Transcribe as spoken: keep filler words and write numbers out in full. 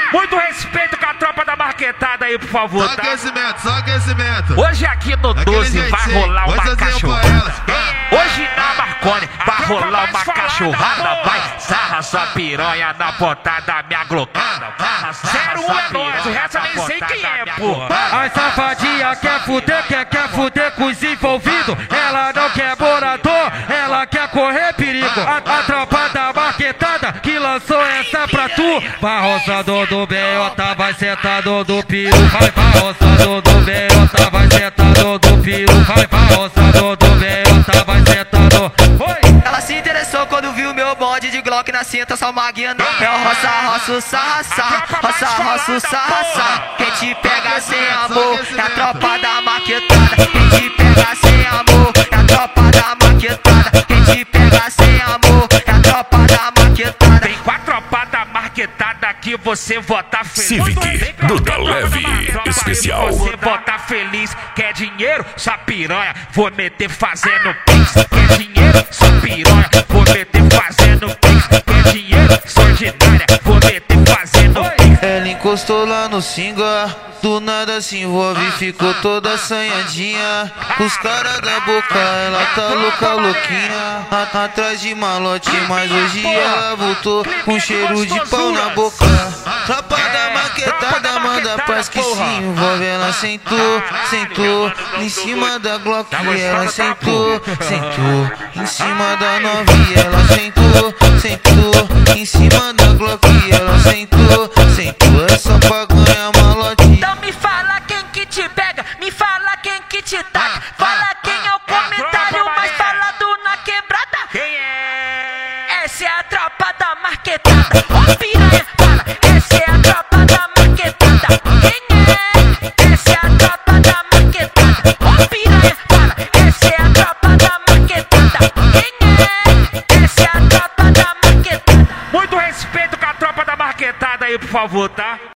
Muito respeito com a tropa da marquetada aí, por favor, Só tá? aquecimento, só aquecimento. Hoje aqui no doze vai rolar uma cachorrada. Hoje na Marconi vai rolar uma cachorrada. Vai, sarra sua piranha na ponta da minha glocada. zero um é nós, o resto eu nem sei quem é, pô. A safadinha quer fuder, quer, quer fuder com os envolvidos. Ela não quer morador, ela quer correr perigo. A, a tropa da marquetada que lançou essa pra tu. Vai roçando do B J, vai sentado do piro. Vai, vai roçando do B J, vai sentado do piro. Vai, vai roçando do B J, vai sentado. Oi! Ela se interessou quando viu meu bonde de Glock na cinta, só maguinha no pé. Roça, roça, o sarra, sarra. Roça, roça, o sarra, sarra. Quem te pega sem amor é a tropa da marquetada. Quem te pega sem amor é a tropa da marquetada. Quem te pega sem amor é a tropa da marquetada. Vem com a tropa da marquetada que você vota feliz. Civic, Duda Leve, especial. Você vota feliz, quer dinheiro, sua piranha. Vou meter fazendo pix. Quer dinheiro, sua piranha. Vou meter fazendo pix. Quer dinheiro, sua ordinária. Vou meter fazendo pix. Ela encostou lá no singa, do nada se envolve e ficou toda assanhadinha. Os caras da boca, ela tá louca, louquinha. A- Atrás de malote, mas hoje ela voltou com cheiro de pau na boca. Tropa da maquetada, manda paz que se envolve. Ela sentou, sentou em cima da Glock. Ela sentou, sentou em cima da novinha. Ela sentou, sentou em cima da Glock. Ela sentou, sentou, é só pra ganhar malote. Então me fala quem que te pega, me fala quem que te taca. Fala quem é o comentário mais falado na quebrada. Quem é? Essa é a tropa da marquetada. Ô piranha, fala, essa é a tropa da marquetada. Quem é? Essa é a tropa da marquetada. Ô piranha, fala, essa é a tropa da marquetada. Quem é? Essa é a tropa da marquetada. Muito respeito com a tropa da marquetada aí, por favor, tá?